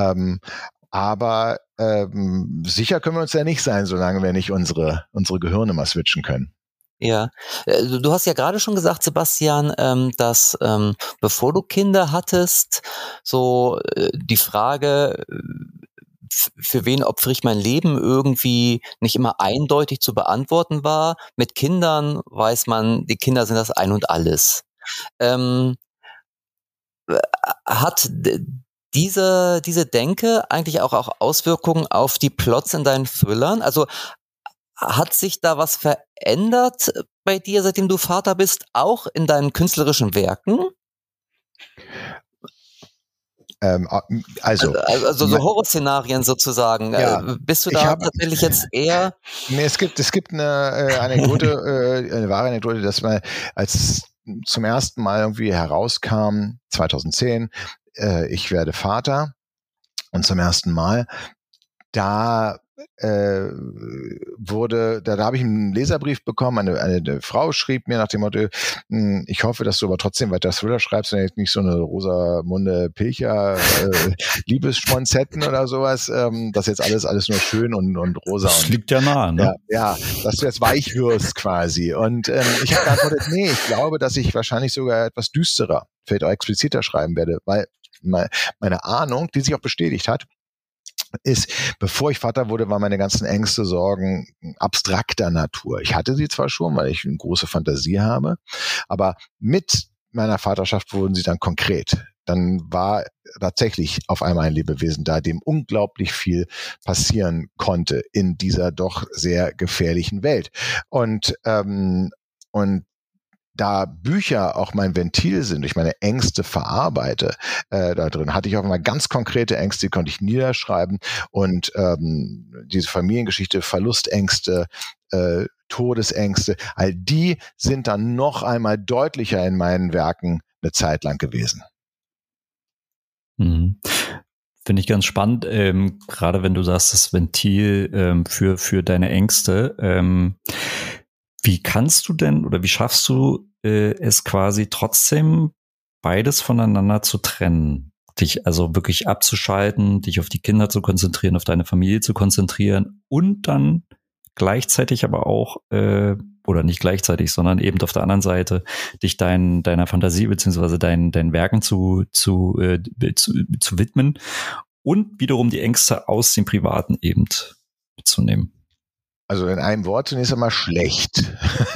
Aber sicher können wir uns ja nicht sein, solange wir nicht unsere Gehirne mal switchen können. Ja, du hast ja gerade schon gesagt, Sebastian, dass bevor du Kinder hattest, so die Frage, für wen opfere ich mein Leben, irgendwie nicht immer eindeutig zu beantworten war. Mit Kindern weiß man, die Kinder sind das Ein und Alles. Hat diese Denke eigentlich auch Auswirkungen auf die Plots in deinen Thrillern? Also hat sich da was verändert bei dir, seitdem du Vater bist, auch in deinen künstlerischen Werken? Also so Horrorszenarien sozusagen. Ja, bist du da tatsächlich jetzt eher? Nee, es gibt eine Anekdote, eine wahre Anekdote, dass man als zum ersten Mal irgendwie herauskam, 2010, ich werde Vater, und zum ersten Mal, da habe ich einen Leserbrief bekommen, eine Frau schrieb mir nach dem Motto, ich hoffe, dass du aber trotzdem weiter Thriller schreibst und jetzt nicht so eine Rosamunde Pilcher Liebesschmonzetten oder sowas, das jetzt alles nur schön und rosa. Das liegt ja nah, ne? Ja, dass du jetzt weich wirst quasi. Und ich habe geantwortet, nee, ich glaube, dass ich wahrscheinlich sogar etwas düsterer, vielleicht auch expliziter schreiben werde, weil meine Ahnung, die sich auch bestätigt hat, ist, bevor ich Vater wurde, waren meine ganzen Ängste, Sorgen abstrakter Natur. Ich hatte sie zwar schon, weil ich eine große Fantasie habe, aber mit meiner Vaterschaft wurden sie dann konkret. Dann war tatsächlich auf einmal ein Lebewesen da, dem unglaublich viel passieren konnte in dieser doch sehr gefährlichen Welt. Und da Bücher auch mein Ventil sind, ich meine Ängste verarbeite, da drin hatte ich auch mal ganz konkrete Ängste, die konnte ich niederschreiben, und diese Familiengeschichte, Verlustängste, Todesängste, all die sind dann noch einmal deutlicher in meinen Werken eine Zeit lang gewesen. Mhm. Finde ich ganz spannend, gerade wenn du sagst, das Ventil für deine Ängste. Wie kannst du denn oder wie schaffst du es quasi trotzdem beides voneinander zu trennen? Dich also wirklich abzuschalten, dich auf die Kinder zu konzentrieren, auf deine Familie zu konzentrieren und dann gleichzeitig aber auch, oder nicht gleichzeitig, sondern eben auf der anderen Seite dich deiner Fantasie beziehungsweise deinen Werken zu widmen und wiederum die Ängste aus dem Privaten eben mitzunehmen? Also in einem Wort zunächst einmal schlecht.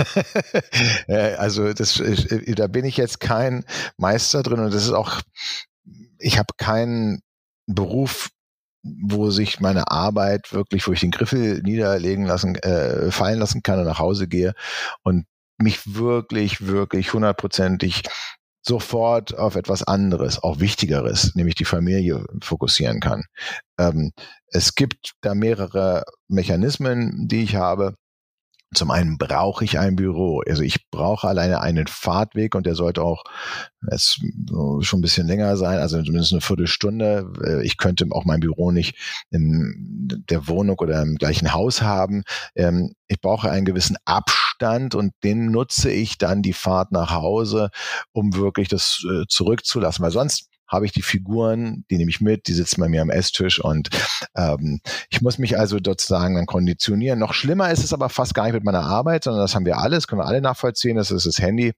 Also da bin ich jetzt kein Meister drin und das ist auch, ich habe keinen Beruf, wo sich meine Arbeit wirklich, wo ich den Griffel fallen lassen kann und nach Hause gehe und mich wirklich, wirklich hundertprozentig sofort auf etwas anderes, auch Wichtigeres, nämlich die Familie fokussieren kann. Es gibt da mehrere Mechanismen, die ich habe. Zum einen brauche ich ein Büro. Also ich brauche alleine einen Fahrtweg und der sollte auch jetzt schon ein bisschen länger sein, also zumindest eine Viertelstunde. Ich könnte auch mein Büro nicht in der Wohnung oder im gleichen Haus haben. Ich brauche einen gewissen Abstand und den nutze ich dann die Fahrt nach Hause, um wirklich das zurückzulassen, weil sonst habe ich die Figuren, die nehme ich mit, die sitzen bei mir am Esstisch und ich muss mich also sozusagen dann konditionieren. Noch schlimmer ist es aber fast gar nicht mit meiner Arbeit, sondern das haben wir alles, können wir alle nachvollziehen, das ist das Handy,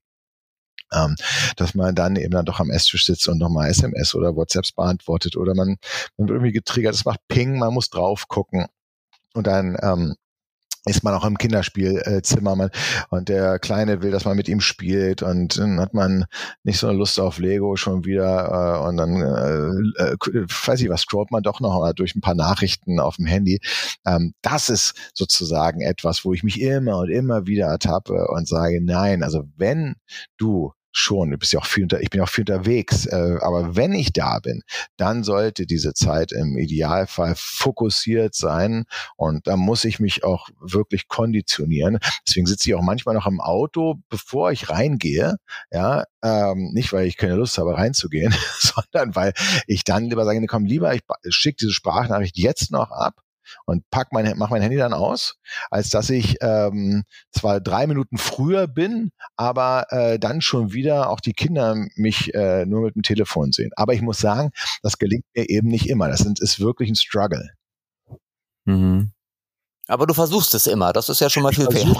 dass man dann eben dann doch am Esstisch sitzt und nochmal SMS oder WhatsApps beantwortet oder man wird irgendwie getriggert, es macht Ping, man muss drauf gucken und dann ist man auch im Kinderspielzimmer und der Kleine will, dass man mit ihm spielt und dann hat man nicht so eine Lust auf Lego schon wieder und dann weiß ich was, scrollt man doch noch durch ein paar Nachrichten auf dem Handy. Das ist sozusagen etwas, wo ich mich immer und immer wieder ertappe und sage, nein, also wenn du bist ja auch ich bin ja auch viel unterwegs, aber wenn ich da bin, dann sollte diese Zeit im Idealfall fokussiert sein und da muss ich mich auch wirklich konditionieren. Deswegen sitze ich auch manchmal noch im Auto, bevor ich reingehe, ja, nicht weil ich keine Lust habe reinzugehen, sondern weil ich dann lieber sage, komm lieber, ich schicke diese Sprachnachricht jetzt noch ab und mach mein Handy dann aus, als dass ich zwar 3 Minuten früher bin, aber dann schon wieder auch die Kinder mich nur mit dem Telefon sehen. Aber ich muss sagen, das gelingt mir eben nicht immer. Das ist wirklich ein Struggle. Mhm. Aber du versuchst es immer, das ist ja schon mal viel wert.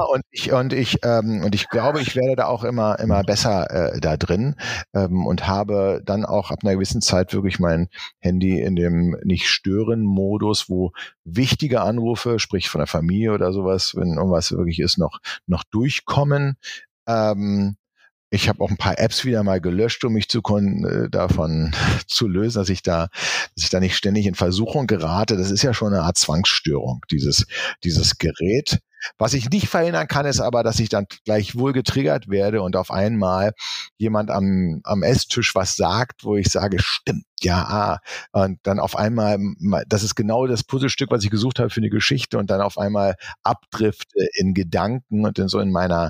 Und ich glaube, ich werde da auch immer besser da drin und habe dann auch ab einer gewissen Zeit wirklich mein Handy in dem Nicht-Stören-Modus, wo wichtige Anrufe, sprich von der Familie oder sowas, wenn irgendwas wirklich ist, noch durchkommen. Ich habe auch ein paar Apps wieder mal gelöscht, um mich davon zu lösen, dass ich da nicht ständig in Versuchung gerate. Das ist ja schon eine Art Zwangsstörung, dieses Gerät. Was ich nicht verhindern kann, ist aber, dass ich dann gleich wohl getriggert werde und auf einmal jemand am Esstisch was sagt, wo ich sage, stimmt, ja, und dann auf einmal, das ist genau das Puzzlestück, was ich gesucht habe für eine Geschichte und dann auf einmal abdrifte in Gedanken und in meiner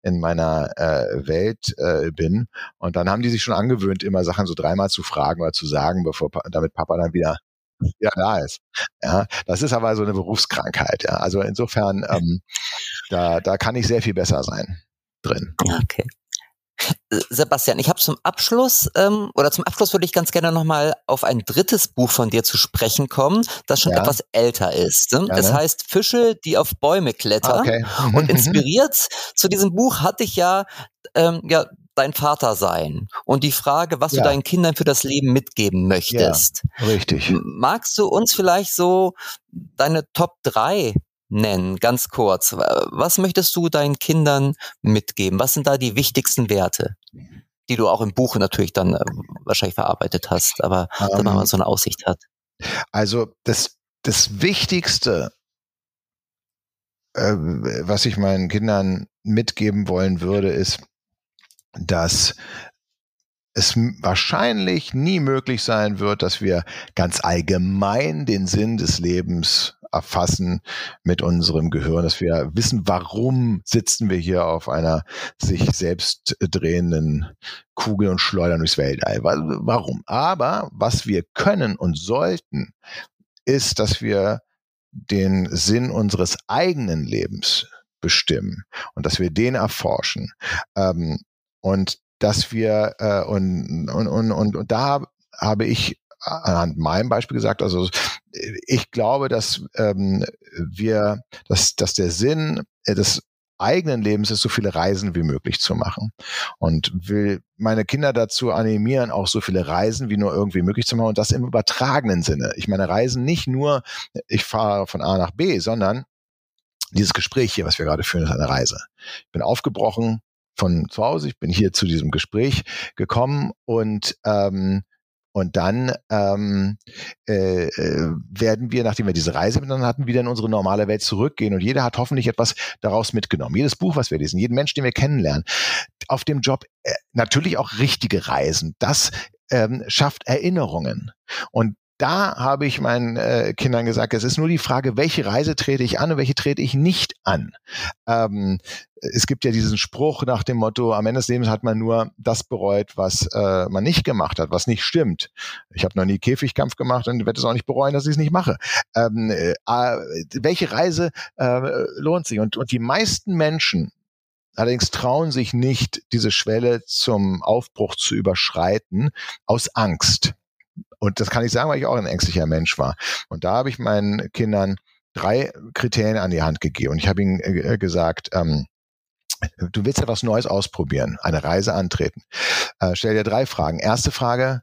Welt bin. Und dann haben die sich schon angewöhnt, immer Sachen so 3-mal zu fragen oder zu sagen, damit Papa dann wieder da ist. Ja, das ist aber so eine Berufskrankheit. Ja, also insofern, da kann ich sehr viel besser sein drin. Okay. Sebastian, ich habe zum Abschluss würde ich ganz gerne nochmal auf ein drittes Buch von dir zu sprechen kommen, das schon etwas älter ist. Ne? Es heißt Fische, die auf Bäume klettern. Okay. Und inspiriert zu diesem Buch hatte ich dein Vater sein und die Frage, was du deinen Kindern für das Leben mitgeben möchtest. Ja, richtig. Magst du uns vielleicht so deine Top 3 nennen, ganz kurz? Was möchtest du deinen Kindern mitgeben? Was sind da die wichtigsten Werte, die du auch im Buch natürlich dann wahrscheinlich verarbeitet hast, aber dass man mal so eine Aussicht hat? Also das Wichtigste, was ich meinen Kindern mitgeben wollen würde, ist, dass es wahrscheinlich nie möglich sein wird, dass wir ganz allgemein den Sinn des Lebens erfassen mit unserem Gehirn, dass wir wissen, warum sitzen wir hier auf einer sich selbst drehenden Kugel und schleudern durchs Weltall. Warum? Aber was wir können und sollten, ist, dass wir den Sinn unseres eigenen Lebens bestimmen und dass wir den erforschen. Und dass wir und da habe ich anhand meinem Beispiel gesagt, also ich glaube, dass dass der Sinn des eigenen Lebens ist, so viele Reisen wie möglich zu machen und will meine Kinder dazu animieren, auch so viele Reisen wie nur irgendwie möglich zu machen und das im übertragenen Sinne. Ich meine Reisen nicht nur, ich fahre von A nach B, sondern dieses Gespräch hier, was wir gerade führen, ist eine Reise. Ich bin aufgebrochen von zu Hause, ich bin hier zu diesem Gespräch gekommen und dann werden wir, nachdem wir diese Reise miteinander hatten, wieder in unsere normale Welt zurückgehen und jeder hat hoffentlich etwas daraus mitgenommen. Jedes Buch, was wir lesen, jeden Mensch, den wir kennenlernen, auf dem Job natürlich auch richtige Reisen. Das schafft Erinnerungen und da habe ich meinen Kindern gesagt, es ist nur die Frage, welche Reise trete ich an und welche trete ich nicht an. Es gibt ja diesen Spruch nach dem Motto, am Ende des Lebens hat man nur das bereut, was man nicht gemacht hat, was nicht stimmt. Ich habe noch nie Käfigkampf gemacht und werde es auch nicht bereuen, dass ich es nicht mache. Welche Reise lohnt sich? Und die meisten Menschen allerdings trauen sich nicht, diese Schwelle zum Aufbruch zu überschreiten, aus Angst. Und das kann ich sagen, weil ich auch ein ängstlicher Mensch war. Und da habe ich meinen Kindern 3 Kriterien an die Hand gegeben. Und ich habe ihnen gesagt, du willst etwas Neues ausprobieren, eine Reise antreten. Stell dir 3 Fragen. Erste Frage,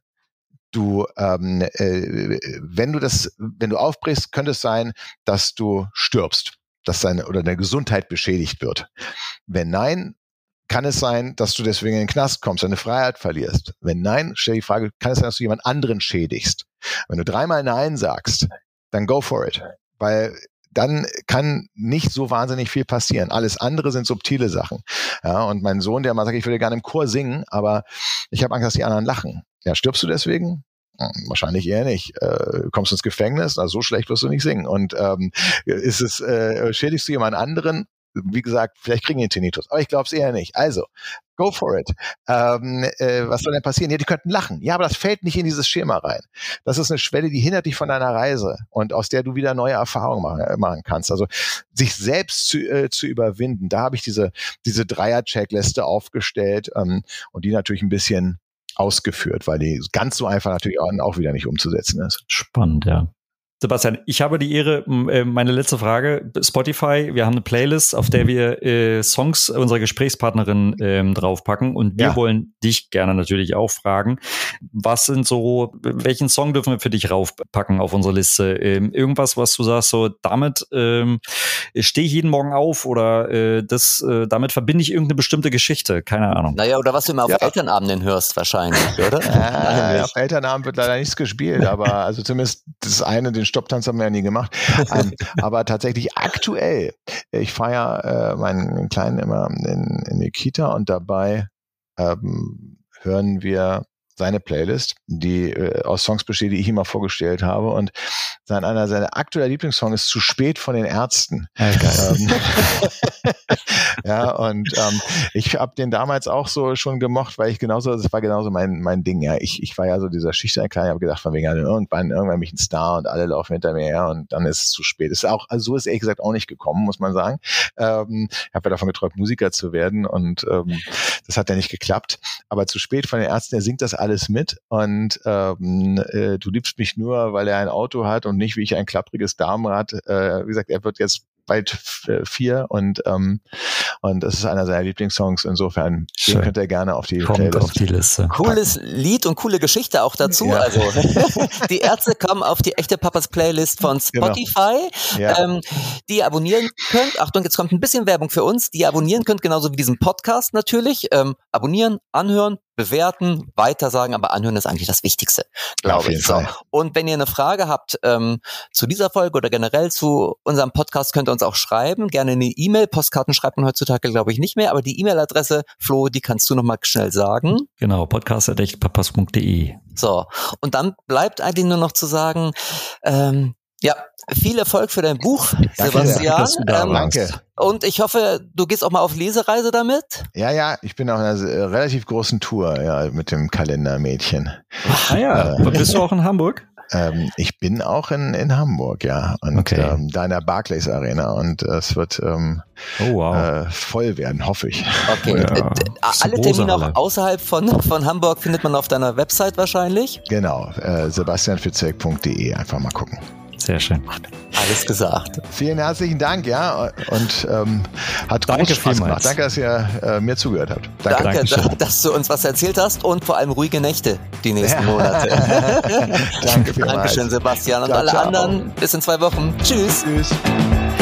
wenn du aufbrichst, könnte es sein, dass du stirbst, dass deine Gesundheit beschädigt wird. Wenn nein, kann es sein, dass du deswegen in den Knast kommst, deine Freiheit verlierst? Wenn nein, stell die Frage, kann es sein, dass du jemand anderen schädigst? Wenn du 3-mal Nein sagst, dann go for it. Weil dann kann nicht so wahnsinnig viel passieren. Alles andere sind subtile Sachen. Ja, und mein Sohn, der mal sagt, ich würde gerne im Chor singen, aber ich habe Angst, dass die anderen lachen. Ja, stirbst du deswegen? Wahrscheinlich eher nicht. Kommst du ins Gefängnis? Na, so schlecht wirst du nicht singen. Und schädigst du jemand anderen? Wie gesagt, vielleicht kriegen die einen Tinnitus, aber ich glaube es eher nicht. Also, go for it. Was soll denn passieren? Ja, die könnten lachen. Ja, aber das fällt nicht in dieses Schema rein. Das ist eine Schwelle, die hindert dich von deiner Reise und aus der du wieder neue Erfahrungen machen kannst. Also, sich selbst zu überwinden. Da habe ich diese Dreier-Checkliste aufgestellt und die natürlich ein bisschen ausgeführt, weil die ganz so einfach natürlich auch wieder nicht umzusetzen ist. Spannend, ja. Sebastian, ich habe die Ehre, meine letzte Frage, Spotify, wir haben eine Playlist, auf der wir Songs unserer Gesprächspartnerin draufpacken und wir wollen dich gerne natürlich auch fragen, welchen Song dürfen wir für dich raufpacken auf unsere Liste? Irgendwas, was du sagst, so damit stehe ich jeden Morgen auf oder damit verbinde ich irgendeine bestimmte Geschichte, keine Ahnung. Naja, oder was du immer auf Elternabenden hörst wahrscheinlich, oder? Auf Elternabend wird leider nichts gespielt, aber also zumindest den Stopptanz haben wir ja nie gemacht. Aber tatsächlich aktuell, ich fahre ja meinen Kleinen immer in die Kita und dabei hören wir seine Playlist, die aus Songs besteht, die ich ihm mal vorgestellt habe. Und einer seiner aktueller Lieblingssong ist Zu spät von den Ärzten. Ja, und ich habe den damals auch so schon gemocht, weil das war genauso mein Ding. Ja, ich war ja so dieser schüchterne Kleine, habe gedacht, von wegen irgendwann bin ich ein Star und alle laufen hinter mir her und dann ist es zu spät. Ist auch, also so ist ehrlich gesagt auch nicht gekommen, muss man sagen. Ich habe ja davon geträumt, Musiker zu werden und das hat ja nicht geklappt. Aber Zu spät von den Ärzten, er singt das alles mit und du liebst mich nur, weil er ein Auto hat und nicht wie ich ein klappriges Damenrad. Wie gesagt, er wird jetzt bald 4 und das ist einer seiner Lieblingssongs. Insofern den könnt ihr gerne auf die Playlist. Auf die Liste. Cooles Lied und coole Geschichte auch dazu. Ja. Also die Ärzte kommen auf die echte Papas Playlist von Spotify, die ihr abonnieren könnt. Achtung, jetzt kommt ein bisschen Werbung für uns. Die ihr abonnieren könnt, genauso wie diesen Podcast natürlich. Abonnieren, anhören, bewerten, weitersagen, aber anhören ist eigentlich das Wichtigste, glaube ich. So. Und wenn ihr eine Frage habt zu dieser Folge oder generell zu unserem Podcast, könnt ihr uns auch schreiben. Gerne eine E-Mail. Postkarten schreibt man heutzutage, glaube ich, nicht mehr, aber die E-Mail-Adresse, Flo, die kannst du nochmal schnell sagen. Genau, podcast@echtpapas.de. So, und dann bleibt eigentlich nur noch zu sagen, viel Erfolg für dein Buch, Sebastian. Danke. Und ich hoffe, du gehst auch mal auf Lesereise damit. Ja, ich bin auf einer relativ großen Tour mit dem Kalendermädchen. Bist du auch in Hamburg? Ich bin auch in Hamburg, ja. Und da in der Barclays Arena. Und es wird voll werden, hoffe ich. Okay. Ja. Alle Termine auch außerhalb von Hamburg findet man auf deiner Website wahrscheinlich. Genau, sebastianfitzek.de. Einfach mal gucken. Sehr schön. Alles gesagt. Vielen herzlichen Dank, ja, und hat großen Spaß gemacht. Danke, dass ihr mir zugehört habt. Danke, dass du uns was erzählt hast und vor allem ruhige Nächte die nächsten Monate. Danke vielmals. Dankeschön, Sebastian. Und alle anderen, bis in 2 Wochen. Tschüss. Tschüss.